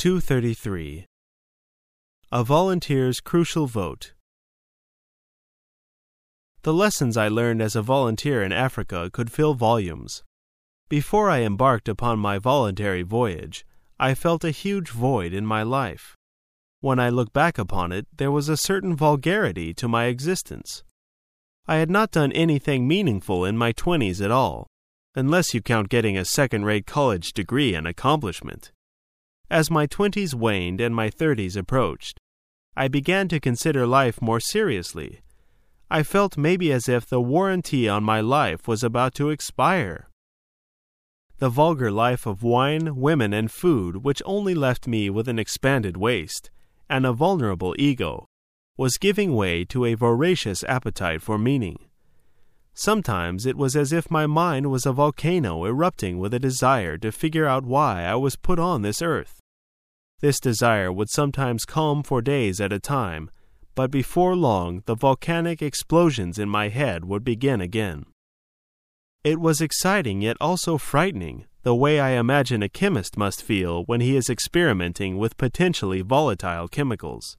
233. A Volunteer's Crucial Vote. The lessons I learned as a volunteer in Africa could fill volumes. Before I embarked upon my voluntary voyage, I felt a huge void in my life. When I look back upon it, there was a certain vulgarity to my existence. I had not done anything meaningful in my 20s at all, unless you count getting a second-rate college degree an accomplishment. As my 20s waned and my 30s approached, I began to consider life more seriously. I felt maybe as if the warranty on my life was about to expire. The vulgar life of wine, women, and food, which only left me with an expanded waist and a vulnerable ego, was giving way to a voracious appetite for meaning. Sometimes it was as if my mind was a volcano erupting with a desire to figure out why I was put on this earth. This desire would sometimes calm for days at a time, but before long the volcanic explosions in my head would begin again. It was exciting yet also frightening, the way I imagine a chemist must feel when he is experimenting with potentially volatile chemicals.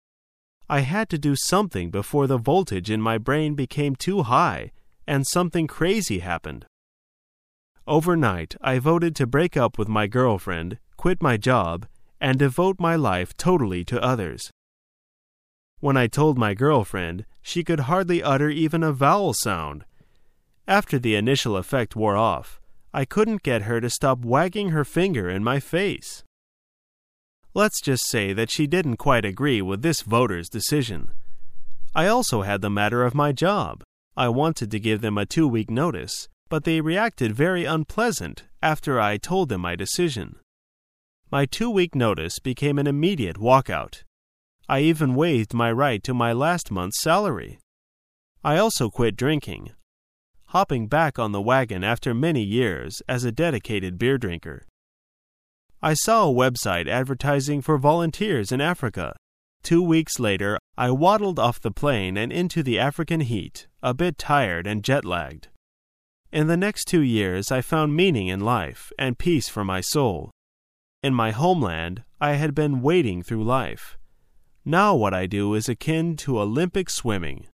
I had to do something before the voltage in my brain became too high and something crazy happened. Overnight, I voted to break up with my girlfriend, quit my job, and devote my life totally to others. When I told my girlfriend, she could hardly utter even a vowel sound. After the initial effect wore off, I couldn't get her to stop wagging her finger in my face. Let's just say that she didn't quite agree with this voter's decision. I also had the matter of my job. I wanted to give them a 2-week notice, but they reacted very unpleasant after I told them my decision. My 2-week notice became an immediate walkout. I even waived my right to my last month's salary. I also quit drinking, hopping back on the wagon after many years as a dedicated beer drinker. I saw a website advertising for volunteers in Africa. 2 weeks later, I waddled off the plane and into the African heat, a bit tired and jet-lagged. In the next 2 years, I found meaning in life and peace for my soul. In my homeland, I had been wading through life. Now what I do is akin to Olympic swimming.